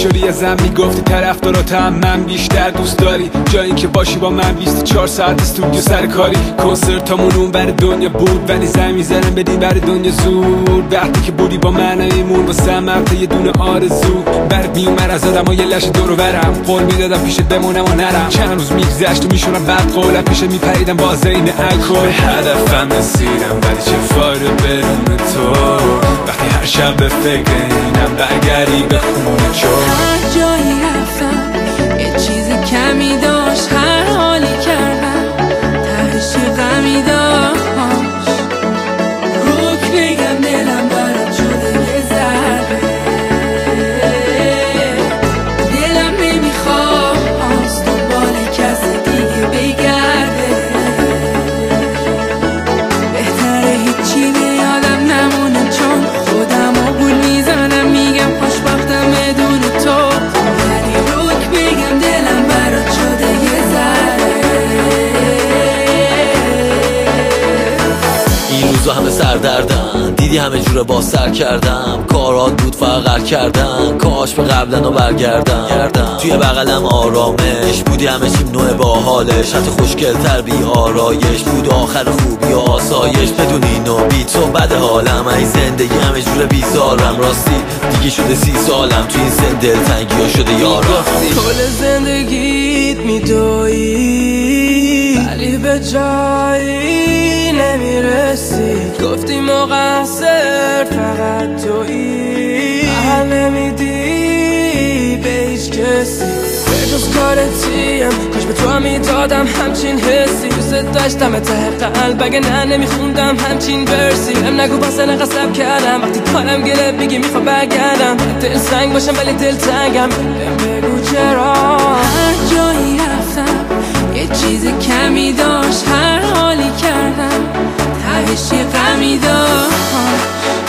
شدی ازم میگفتی طرفدارات هم من بیشتر دوست داری، جایی که باشی با من 24 ساعت استودیو سر کاری. کنسرتامون اون بر دنیا بود ولی زنگ میزنم بدی بر دنیا زود. وقتی که بودی با من ایمون واسه من یه دونه آرزو. برد میومد از آدم های لش دور و برم، قول میدادم پیشت بمونم و نرم. چند روز میگذشت و میشونم بعد قولم پیشت میپریدم با زین الکل. به هدفم رسیدم ولی چه فایده بدون تو، وقتی هر شب به فکر اینم برگردی به خونه چون. هر جایی رفتم یه چیزی کمی داشت، هر حالی کردم تهش یه غمی داشت. روک بگم دلم برات شده یه ذره، دلم نمیخواست دنبال کسی دیگه بگرده. بهتره هیچی به یادم نمونه چون خودم رو گول میزنم، میگم خوشبختم بدون تو. ولی روک بگم دلم برات شده یه ذره. این روزا همه سردردن، دیدی همه جوره با سر کردم. کارات بود فقر کردن، کاش به قبلن رو برگردم. توی بغلم آرامش بودی، همه چیم نوع با حالش، حتی خوشگل تر بی آرایش بود. آخر خوبی و آسایش بدون اینو بی تو بد حالم. ای زندگی همه جوره بیزارم، راستی دیگه شده 30 سالم. توی این سن دلتنگی ها شده یارم. کل زندگیت میدویی ولی به جایی نمیرسی. گفتی مقصر فقط تویی، حل نمیدی به هیچ کسی بجز کارتیم. کاش به تو هم میدادم همچین حسی، دوست داشتم ته قلب اگه نه نمیخوندم همچین ورسی. هم نگو باسه نقصب کردم وقتی کارم گره میگی میخوام برگردم. دل سنگ باشم ولی دل تنگم، بگو چرا. هر جایی رفتم یه چیز کمی داشت، هر حالی کردم تهش یه غمی داشت.